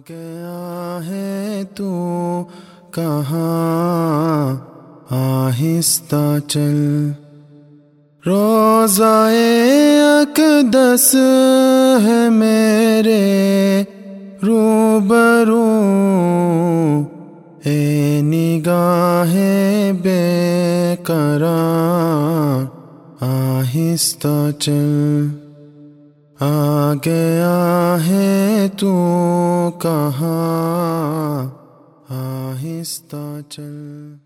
गया है तू कहाँ आहिस्ता चल। रोज़ाए अक़दस है मेरे रूबरू, ए निगाहे बेकरार आहिस्ता चल। आ गया है तू कहाँ आहिस्ता चल।